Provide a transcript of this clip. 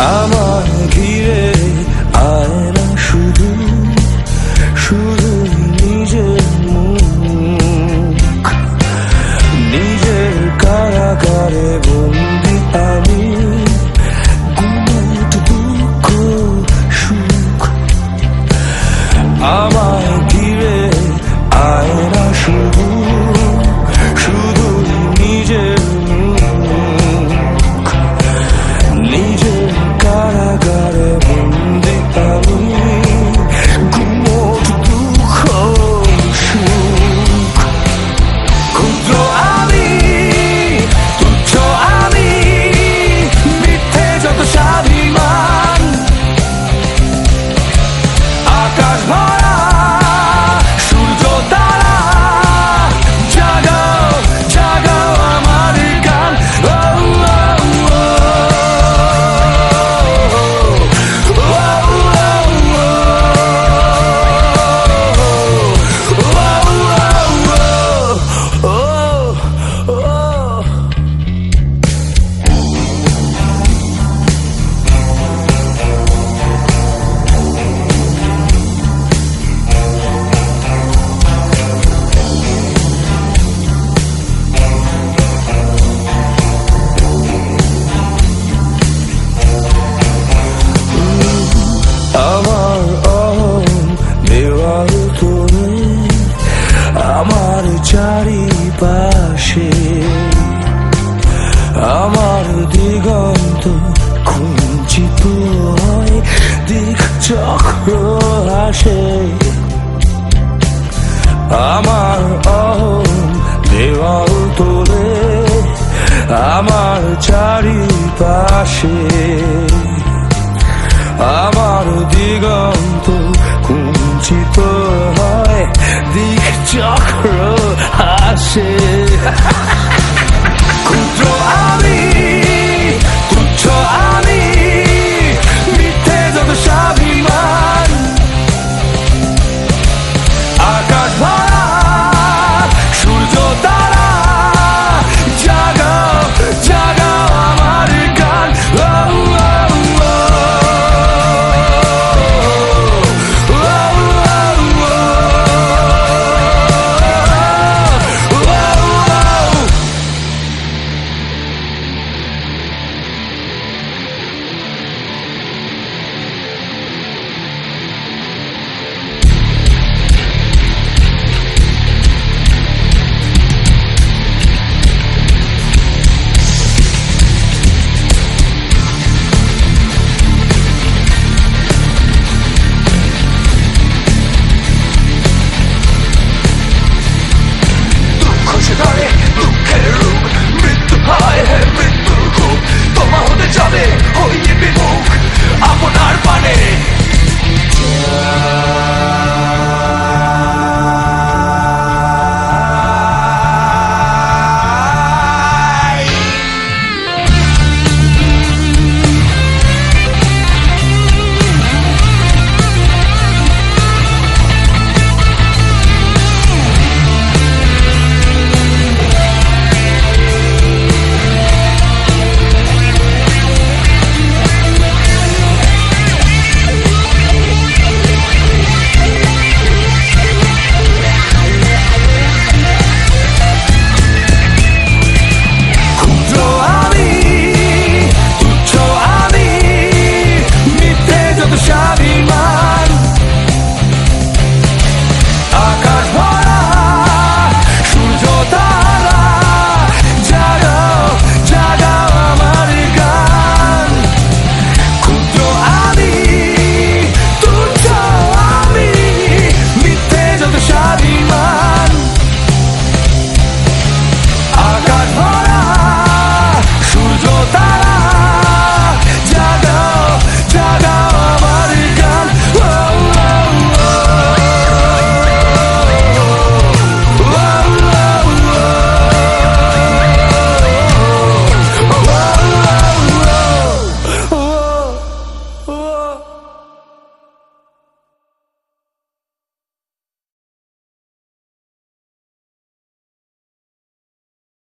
আমার ঘিরে আয় না শুধু শুধুই নিজের মুখ, নিজের কারাগারে বন্দি আমি, গুমোট দুঃখ সুখ। আমার ঘিরে আয় না শুধু শুধুই নিজের মুখ, নিজের কারাগারে বন্দি আমি, গুমোট দুঃখ সুখ। ক্ষুদ্র আমি, তুচ্ছ আমি, মিথ্যে যত স্বাভিমান, আকাশ ভরা সূর্য তারা, জাগাও জাগাও আমার গান। আমার দেওয়াল তোরে আমার চারিপাশে, আমার দিগন্ত কুঞ্চিত হয়, দিক চক্র আসে। আমার দেওয়াল তোরে আমার চারিপাশে, আমার দিগন্ত কুঞ্চিত হয়, দিক চক্র আসে।